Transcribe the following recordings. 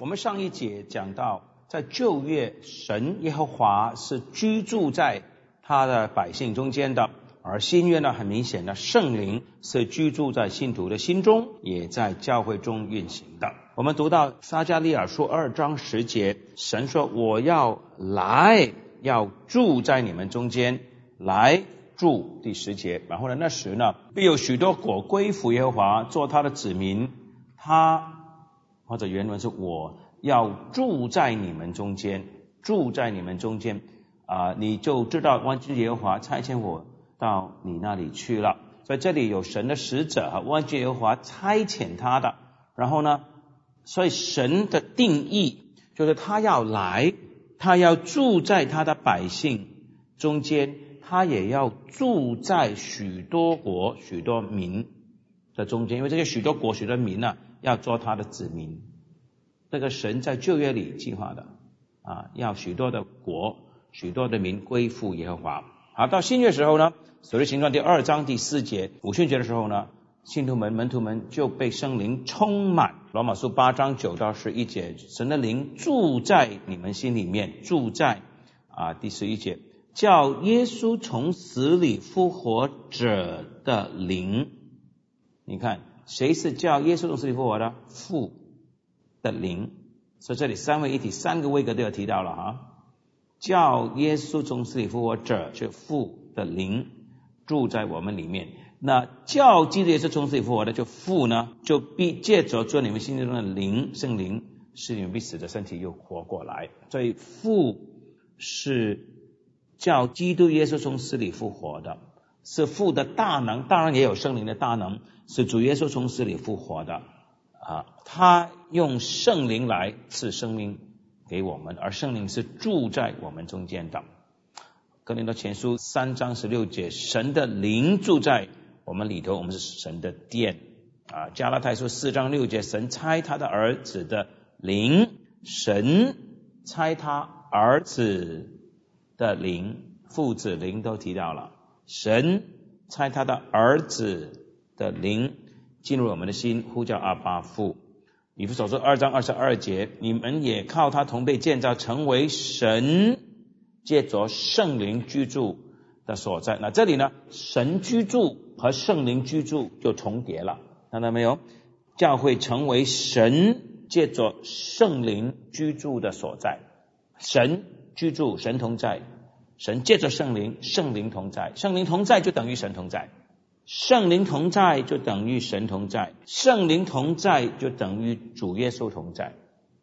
我们上一节讲到，在旧约，神耶和华是居住在他的百姓中间的，而新约呢，很明显的圣灵是居住在信徒的心中，也在教会中运行的。我们读到撒迦利亚书2章10节，神说我要来，要住在你们中间，来住，第10节。然后呢，那时呢，必有许多国归服耶和华，做他的子民，他或者原文是我要住在你们中间，住在你们中间你就知道万军耶和华差遣我到你那里去了。所以这里有神的使者，万军耶和华差遣他的。然后呢，所以神的定义就是他要来，他要住在他的百姓中间，他也要住在许多国许多民的中间，因为这些许多国许多民要做他的子民。这个神在旧约里计划的要许多的国许多的民归附耶和华。好，到新约时候呢，使徒行传第2章第4节，五旬节的时候呢，信徒们门徒们就被圣灵充满。罗马书8章9到11节，神的灵住在你们心里面，住在第11节，叫耶稣从死里复活者的灵。你看谁是叫耶稣从死里复活的？父的灵。所以这里三位一体3个位格都有提到了叫耶稣从死里复活者，是父的灵住在我们里面。那叫基督耶稣从死里复活的，就父呢，就必借着做你们心中的灵，圣灵，使你们必死的身体又活过来。所以父是叫基督耶稣从死里复活的，是父的大能，当然也有圣灵的大能，是主耶稣从死里复活的他用圣灵来赐生命给我们，而圣灵是住在我们中间的。哥林多前书3章16节，神的灵住在我们里头，我们是神的殿加拉太书4章6节，神差他的儿子的灵，神差他儿子的灵，父子灵都提到了，神差他的儿子的灵进入我们的心，呼叫阿爸父。以弗所书2章22节，你们也靠他同被建造，成为神借着圣灵居住的所在。那这里呢，神居住和圣灵居住就重叠了，看到没有？教会成为神借着圣灵居住的所在，神居住，神同在，神借着圣灵，圣灵同在，圣灵同在就等于神同在，圣灵同在就等于神同在，圣灵同在就等于主耶稣同在。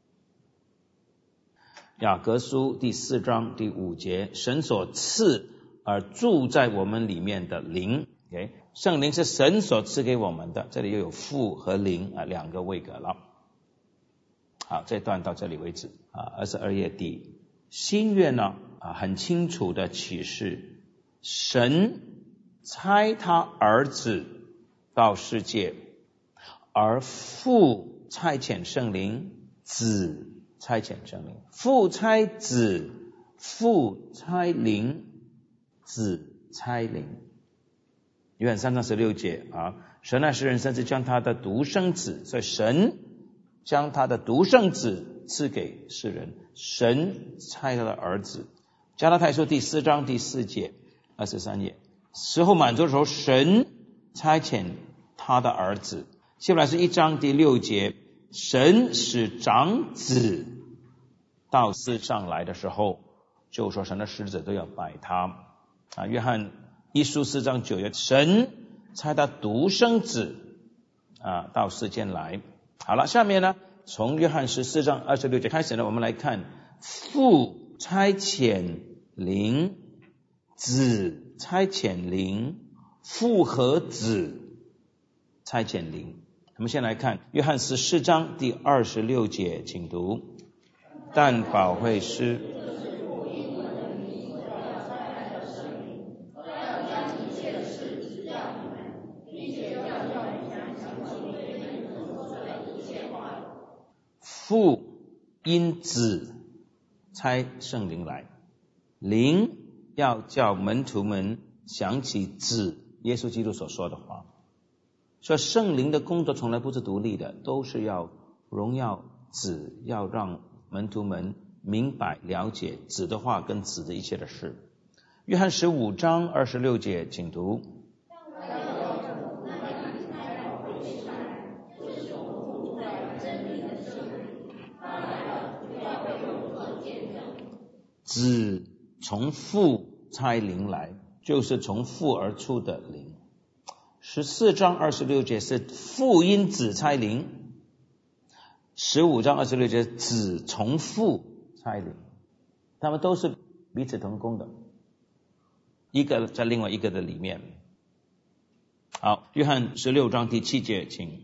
雅各书第4章第5节，神所赐而住在我们里面的灵圣灵是神所赐给我们的，这里又有父和灵2个位格了。好，这段到这里为止22页底。新约呢很清楚的启示，神差他儿子到世界，而父差遣圣灵，子差遣圣灵，父差子，父差灵，子差灵。约翰3章16节神爱世人，甚至将他的独生子，所以神将他的独生子赐给世人，神差他的儿子。加拉太书第4章第4节23页，时候满足的时候，神差遣他的儿子。希伯来书1章第6节，神使长子到世上来的时候，就说神的使者都要拜他约翰一书4章9节，神差他独生子到世间来。好了，下面呢，从约翰14章26节开始呢，我们来看父差遣灵，子差遣灵，父和子差遣灵。我们先来看约翰14章第26节，请读。但保惠师父因子差圣灵来，灵要叫门徒们想起子耶稣基督所说的话。所以圣灵的工作从来不是独立的，都是要荣耀子要让门徒们明白了解子的话跟子的一切的事。约翰15章26节，请读。子从父差灵来，就是从父而出的灵。14章26节是父因子差灵，15章26节子从父差灵，他们都是彼此同工的，一个在另外一个的里面。好，约翰16章第7节，请。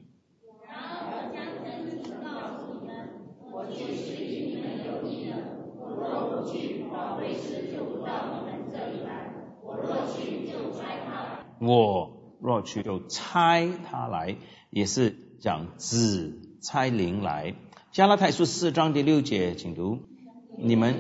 我若去就差他来，也是讲子差灵来。加拉太书4章第6节，请读。你们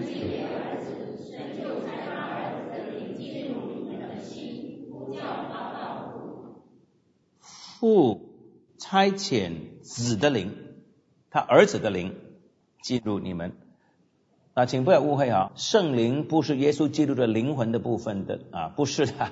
父差遣子的灵，他儿子的灵进入你们。请不要误会啊，圣灵不是耶稣基督的灵魂的部分的不是的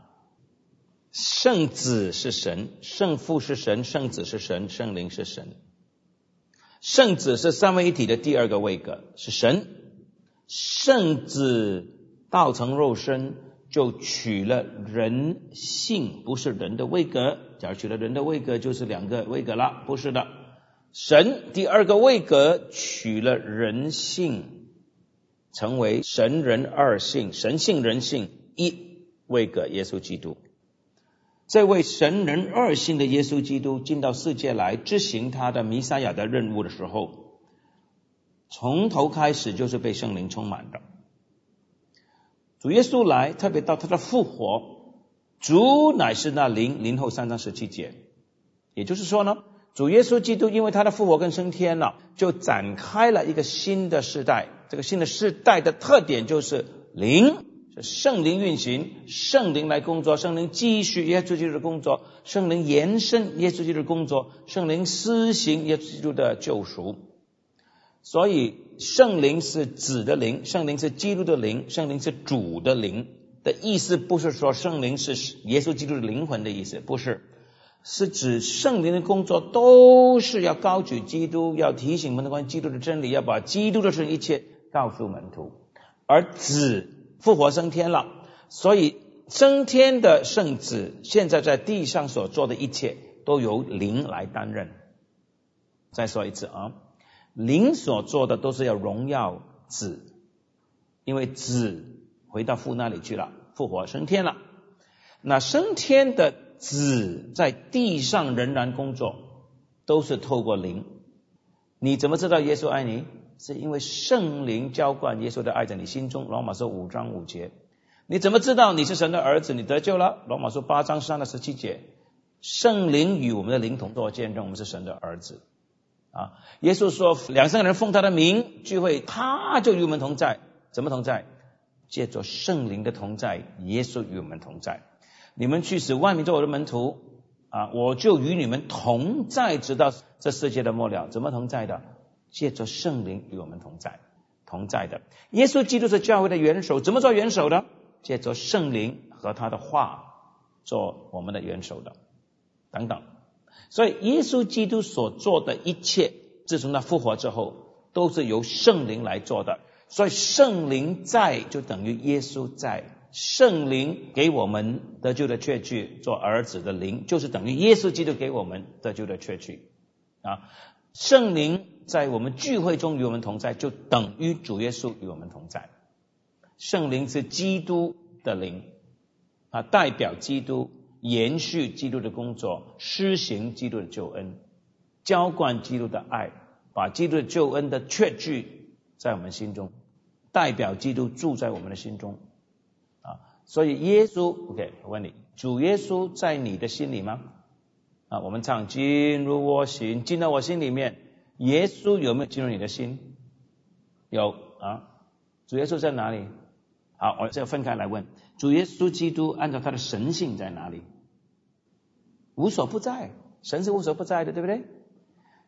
圣子是神，圣父是神，圣子是神，圣灵是神。圣子是三位一体的第二个位格，是神。圣子道成肉身，就取了人性，不是人的位格。假如取了人的位格，就是两个位格了，不是的。神第二个位格取了人性，成为神人二性，神性人性一位格，耶稣基督。这位神人二性的耶稣基督进到世界来执行他的弥赛亚的任务的时候，从头开始就是被圣灵充满的。主耶稣来，特别到他的复活，主乃是那灵，林后3章17节。也就是说呢，主耶稣基督因为他的复活跟升天了，就展开了一个新的世代。这个新的世代的特点就是灵，是圣灵运行，圣灵来工作，圣灵继续耶稣基督的工作，圣灵延伸耶稣基督的工作，圣灵施行耶稣基督的救赎。所以圣灵是子的灵，圣灵是基督的灵，圣灵是主的灵的意思，不是说圣灵是耶稣基督的灵魂的意思，不是，是指圣灵的工作都是要高举基督，要提醒门徒关于基督的真理，要把基督的事一切告诉门徒。而子复活升天了，所以升天的圣子现在在地上所做的一切都由灵来担任。再说一次灵所做的都是要荣耀子，因为子回到父那里去了，复活升天了。那升天的子在地上仍然工作，都是透过灵。你怎么知道耶稣爱你？是因为圣灵浇灌耶稣的爱在你心中，罗马书5章5节。你怎么知道你是神的儿子？你得救了，罗马书8章3到17节。圣灵与我们的灵同作见证，我们是神的儿子耶稣说2、3个人奉他的名聚会，他就与我们同在。怎么同在？借着圣灵的同在，耶稣与我们同在。你们去使万民做我的门徒我就与你们同在，直到这世界的末了。怎么同在的？借着圣灵与我们同在，同在的。耶稣基督是教会的元首，怎么做元首的？借着圣灵和他的话做我们的元首的，等等。所以耶稣基督所做的一切，自从他复活之后，都是由圣灵来做的。所以圣灵在就等于耶稣在，圣灵给我们得救的确据，做儿子的灵，就是等于耶稣基督给我们得救的确据圣灵在我们聚会中与我们同在，就等于主耶稣与我们同在。圣灵是基督的灵代表基督，延续基督的工作，施行基督的救恩，浇灌基督的爱，把基督的救恩的确据在我们心中，代表基督住在我们的心中所以耶稣 OK， 我问你，主耶稣在你的心里吗我们唱进入我心，进到我心里面，耶稣有没有进入你的心？有主耶稣在哪里？好，我再分开来问，主耶稣基督按照他的神性在哪里？无所不在，神是无所不在的，对不对？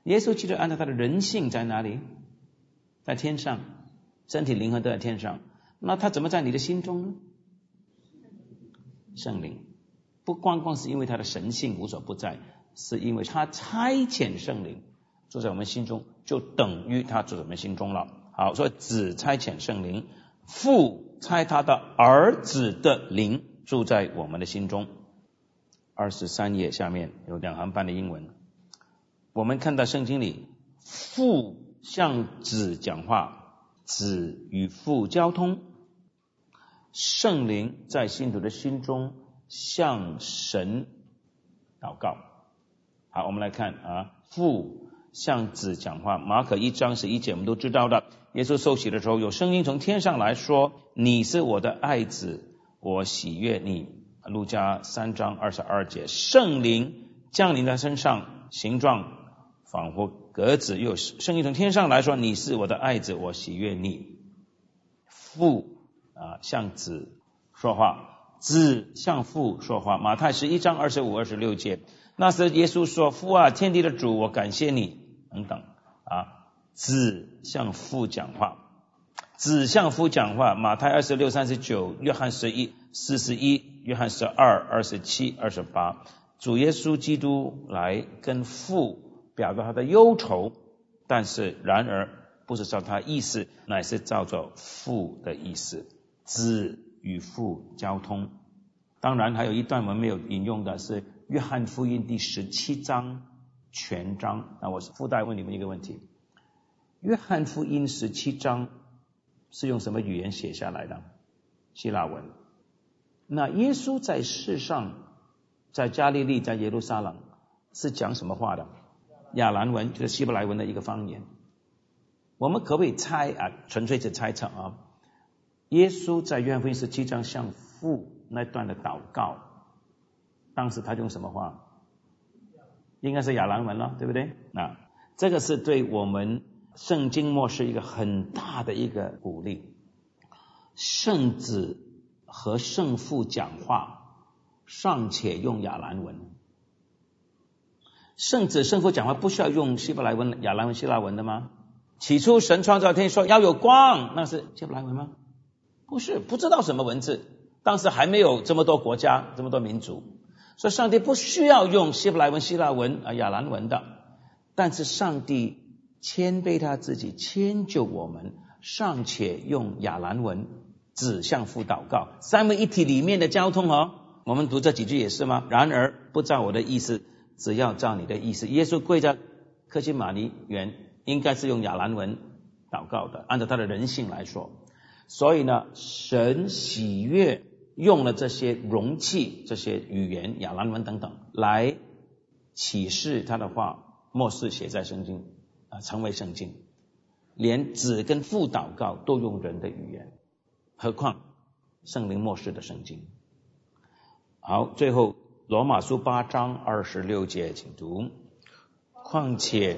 耶稣基督按照他的人性在哪里？在天上，身体灵魂都在天上。那他怎么在你的心中呢？圣灵。不光光是因为他的神性无所不在，是因为他差遣圣灵住在我们心中，就等于他住在我们心中了。好，所以子差遣圣灵，父差他的儿子的灵住在我们的心中。23页下面有2行半的英文，我们看到圣经里父向子讲话，子与父交通，圣灵在信徒的心中向神祷告。好，我们来看父向子讲话。马可1章11节我们都知道的，耶稣受洗的时候有声音从天上来说，你是我的爱子，我喜悦你。路加3章22节，圣灵降临在身上，形状仿佛鸽子，又有声音从天上来说，你是我的爱子，我喜悦你。父向子说话，子向父说话。马太11章25、26节，那时耶稣说，父啊，天地的主，我感谢你等等子向父讲话，子向父讲话。马太26、39，约翰11、41，约翰12、27、28，主耶稣基督来跟父表达他的忧愁，但是然而不是照他意思，乃是照着父的意思。子与父交通。当然还有一段我们没有引用的是约翰福音第17章全章。那我附带问你们一个问题，约翰福音17章是用什么语言写下来的？希腊文。那耶稣在世上，在加利利，在耶路撒冷是讲什么话的？亚兰文，就是希伯来文的一个方言。我们可不可以猜纯粹是猜测耶稣在约翰福音17章向父那段的祷告，当时他用什么话？应该是亚兰文了，对不对？那这个是对我们圣经默示一个很大的一个鼓励。圣子和圣父讲话尚且用亚兰文，圣子圣父讲话不需要用希伯来文、亚兰文、希腊文的吗？起初神创造天说要有光，那是希伯来文吗？不是，不知道什么文字，当时还没有这么多国家，这么多民族，所以上帝不需要用希伯来文、希腊文、亚兰文的。但是上帝谦卑他自己，迁就我们，尚且用亚兰文子向父祷告，三位一体里面的交通我们读这几句也是吗？然而不照我的意思，只要照你的意思。耶稣跪在客西马尼园，应该是用亚兰文祷告的，按照他的人性来说。所以呢，神喜悦用了这些容器、这些语言、亚兰文等等来启示他的话，默示写在圣经成为圣经。连子跟父祷告都用人的语言，何况圣灵默示的圣经。好，最后罗马书8章26节请读。况且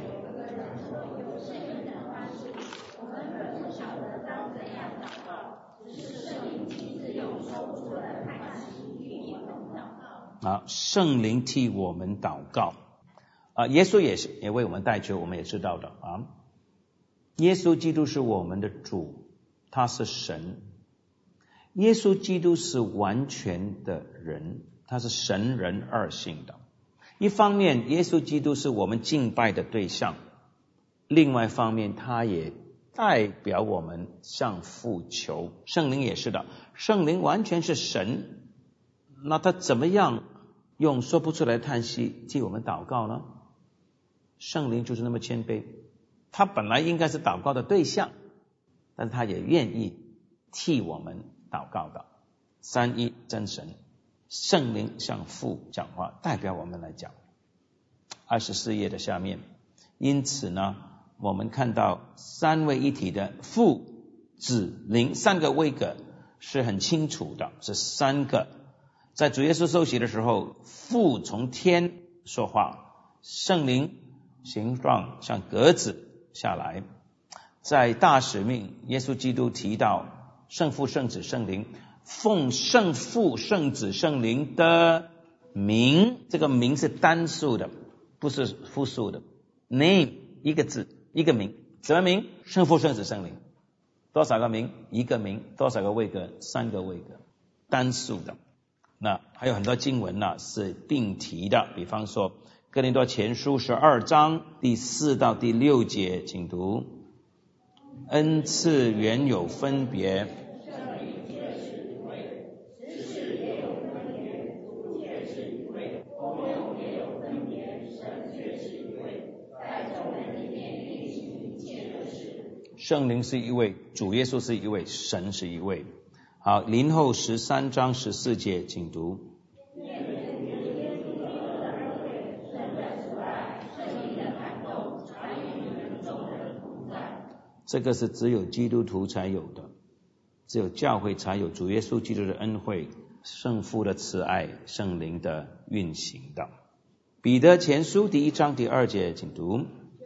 圣灵替我们祷告耶稣也为我们代求，我们也知道的耶稣基督是我们的主，他是神。耶稣基督是完全的人，他是神人二性的。一方面耶稣基督是我们敬拜的对象，另外一方面他也代表我们向父求。圣灵也是的，圣灵完全是神，那他怎么样用说不出来的叹息替我们祷告呢？圣灵就是那么谦卑，他本来应该是祷告的对象，但是他也愿意替我们祷告的。三一真神，圣灵向父讲话，代表我们来讲。24页的下面，因此呢，我们看到三位一体的父、子、灵三个位格是很清楚的，是三个。在主耶稣受洗的时候，父从天说话，圣灵形状像鸽子下来。在大使命，耶稣基督提到圣父、圣子、圣灵，奉圣父、圣子、圣灵的名，这个名是单数的，不是复数的。 name 一个字一个名，什么名？圣父圣子圣灵。多少个名？一个名。多少个位格？3个位格，单数的。那还有很多经文呢是并提的，比方说哥林多前书12章第4到第6节，请读。恩赐原有分别，圣灵是一位，主耶稣是一位，神是一位。好，林后13章14节，请读。这个是只有基督徒才有的，只有教会才有主耶稣基督的恩惠、圣父的慈爱、圣灵的运行的。彼得前书第1章第2节，请读。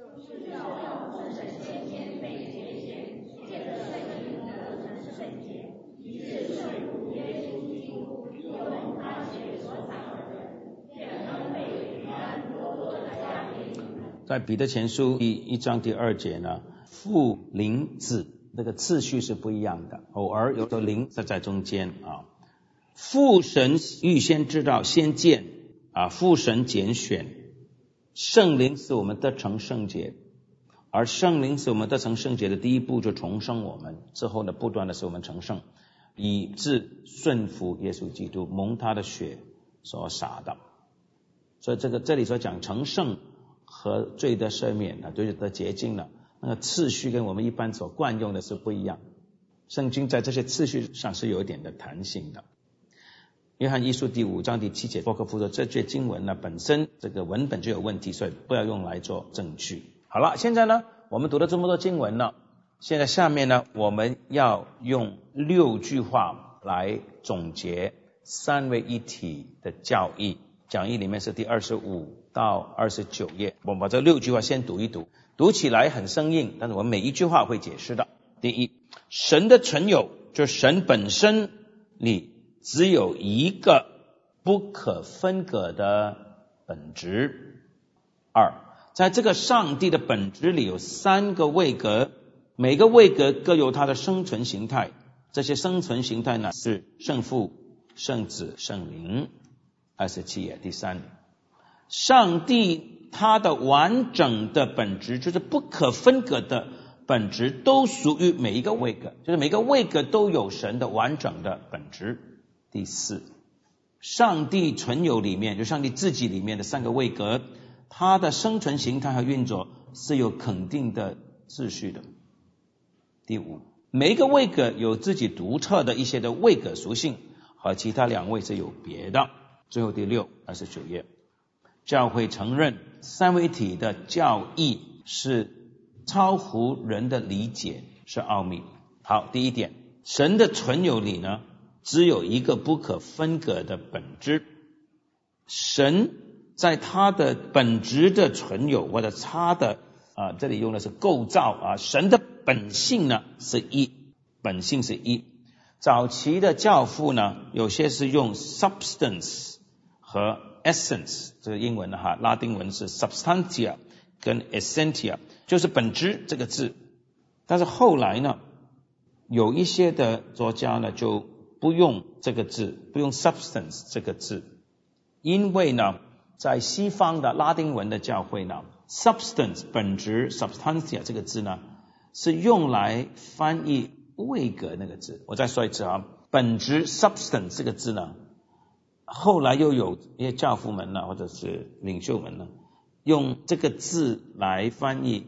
在彼得前书第1章第2节呢，父灵子这个次序是不一样的，偶尔有个灵在中间啊。父神预先知道先见啊，父神拣选，圣灵使我们得成圣洁，而圣灵使我们得成圣洁的第一步就重生我们，之后呢不断的使我们成圣，以致顺服耶稣基督，蒙他的血所洒的。所以这里所讲成圣和罪的赦免啊，就是得洁净了，那个次序跟我们一般所惯用的是不一样。圣经在这些次序上是有一点的弹性的。约翰一书第5章第7节，波克夫说这句经文呢本身这个文本就有问题，所以不要用来做证据。好了，现在呢我们读了这么多经文了，现在下面呢我们要用6句话来总结三位一体的教义。讲义里面是第25到29页，我们把这6句话先读一读，读起来很生硬，但是我们每一句话会解释的。第一，神的存有，就是神本身里只有一个不可分割的本质。2，在这个上帝的本质里有3个位格，每个位格各有它的生存形态，这些生存形态呢是圣父、圣子、圣灵。27页第3，上帝他的完整的本质，就是不可分割的本质，都属于每一个位格，就是每个位格都有神的完整的本质。第4，上帝存有里面，就上帝自己里面的3个位格，它的生存形态和运作是有肯定的秩序的。第5，每一个位格有自己独特的一些的位格属性，和其他2位是有别的。最后第6， 29页，教会承认三位一体的教义是超乎人的理解，是奥秘。好，第一点，神的存有里呢只有一个不可分割的本质，神在他的本质的存有，或者他的这里用的是构造啊，神的本性呢是一，本性是一。早期的教父呢有些是用 substance 和 essence， 这个英文哈，拉丁文是 substantia 跟 essentia， 就是本质这个字。但是后来呢有一些的作家呢就不用这个字，不用 substance 这个字，因为呢在西方的拉丁文的教会呢 substance 本质 substantia 这个字呢是用来翻译位格那个字。我再说一次啊，本质 substance 这个字呢后来又有一些教父们呢或者是领袖们呢用这个字来翻译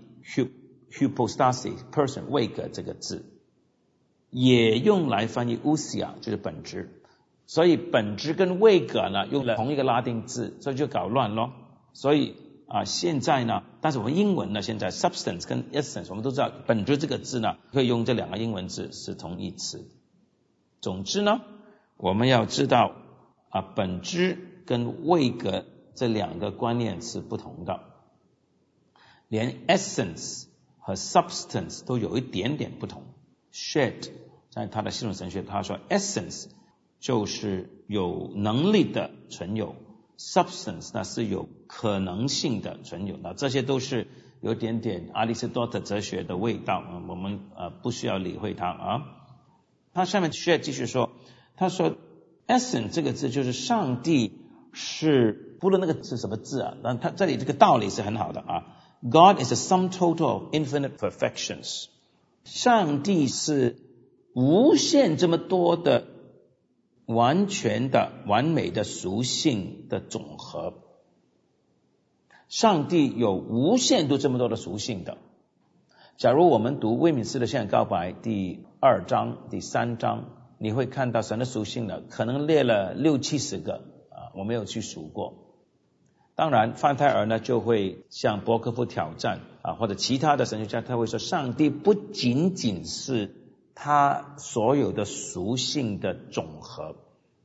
hypostasis person 位格这个字，也用来翻译 ousia 就是本质。所以本质跟位格呢用了同一个拉丁字，所以就搞乱咯。所以现在呢，但是我们英文呢现在 substance 跟 essence 我们都知道本质这个字呢可以用这2个英文字是同义词。总之呢我们要知道本质跟位格这2个观念是不同的，连 essence 和 substance 都有一点点不同。Shedd 在他的系统神学他说 essence 就是有能力的存有， substance 呢是有可能性的存有，那这些都是有点点亚里士多德哲学的味道，我们不需要理会它啊。他下面继续说，他说 essence 这个字就是上帝是，不论那个是什么字啊，但他这里这个道理是很好的啊。God is a sum total of infinite perfections。上帝是无限这么多的完全的完美的属性的总和。上帝有无限度这么多的属性的。假如我们读威敏斯特宪告白第2章第3章，你会看到神的属性呢，可能列了60-70个我没有去数过。当然范泰尔呢就会向伯克夫挑战或者其他的神学家，他会说上帝不仅仅是他所有的属性的总和。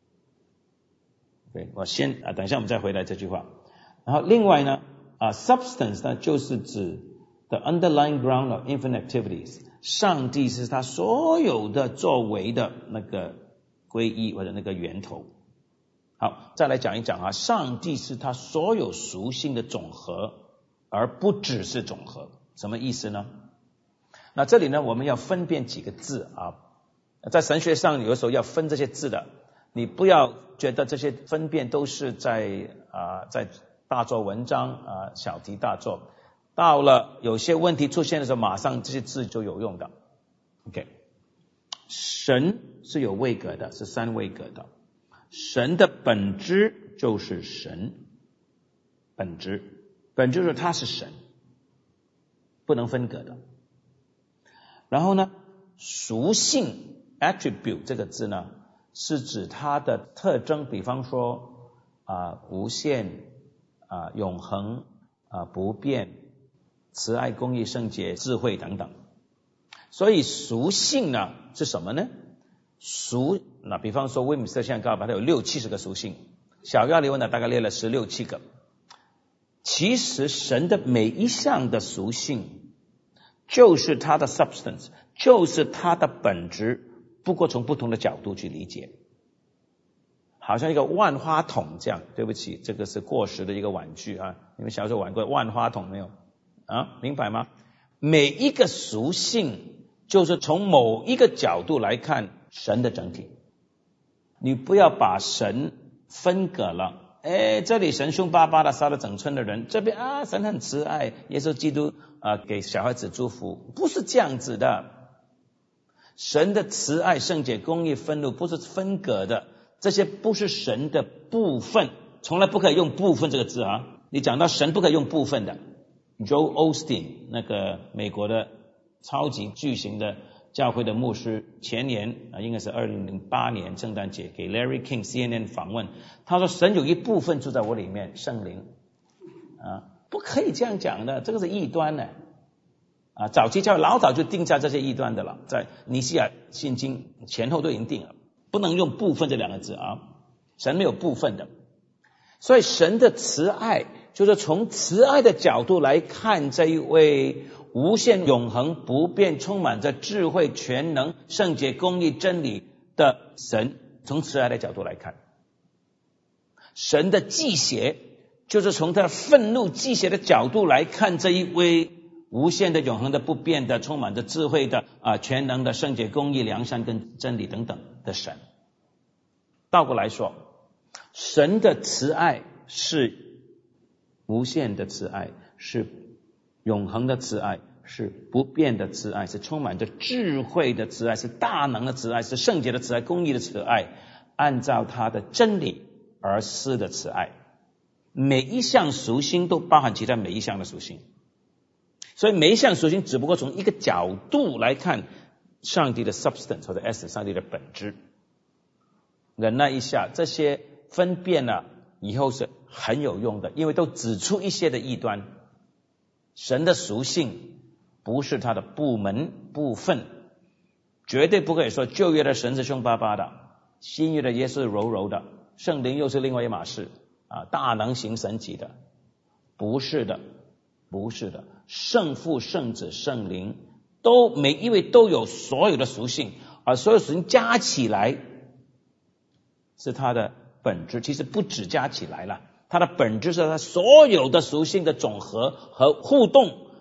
对，我先等一下我们再回来这句话。然后另外呢substance 呢就是指 the underlying ground of infinite activities， 上帝是他所有的作为的那个归依或者那个源头。好，再来讲一讲上帝是他所有属性的总和，而不只是总和。什么意思呢？那这里呢我们要分辨几个字在神学上有时候要分这些字的，你不要觉得这些分辨都是在大做文章小题大做，到了有些问题出现的时候，马上这些字就有用的。OK， 神是有位格的，是3位格的。神的本质就是神，本质就是他是神，不能分隔的。然后呢，属性 attribute 这个字呢，是指它的特征，比方说无限永恒不变、慈爱、公义、圣洁、智慧等等。所以属性呢是什么呢？那比方说威敏斯特宪告白它有60-70个属性，小亚里文呢大概列了16-17个。其实神的每一项的属性就是它的 substance， 就是它的本质，不过从不同的角度去理解。好像一个万花筒这样，对不起，这个是过时的一个玩具你们小时候玩过万花筒没有明白吗？每一个属性就是从某一个角度来看神的整体。你不要把神分隔了，这里神凶巴巴的杀了整村的人，这边神很慈爱，耶稣基督给小孩子祝福，不是这样子的。神的慈爱、圣洁、公义、愤怒不是分隔的，这些不是神的部分，从来不可以用部分这个字你讲到神不可以用部分的。Joel Osteen 那个美国的超级巨型的教会的牧师，前年应该是2008年圣诞节给 Larry King CNN 访问，他说神有一部分住在我里面，圣灵不可以这样讲的，这个是异端呢早期教会老早就定下这些异端的了，在尼西亚信经前后都已经定了，不能用部分这2个字神没有部分的。所以神的慈爱就是从慈爱的角度来看这一位无限永恒不变充满着智慧全能圣洁公义真理的神，从慈爱的角度来看。神的忌邪就是从他愤怒忌邪的角度来看这一位无限的永恒的不变的充满着智慧的全能的圣洁公义良善跟真理等等的神。倒过来说，神的慈爱是无限的慈爱，是永恒的慈爱，是不变的慈爱，是充满着智慧的慈爱，是大能的慈爱，是圣洁的慈爱，公义的慈爱，按照他的真理而施的慈爱。每一项属性都包含其他每一项的属性，所以每一项属性只不过从一个角度来看上帝的 substance 或者 essence， 上帝的本质。忍耐一下，这些分辨以后是很有用的，因为都指出一些的异端。神的属性不是他的部门部分，绝对不可以说旧约的神是凶巴巴的，新约的耶稣是柔柔的，圣灵又是另外一码事大能行神迹的，不是的，不是的。圣父圣子圣灵都每一位都有所有的属性，而所有属性加起来是他的本质，其实不止加起来了，它的本质是它所有的属性的总和和互动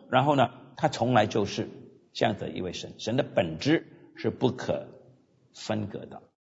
然后呢，他从来就是这样的一位神，神的本质是不可分割的。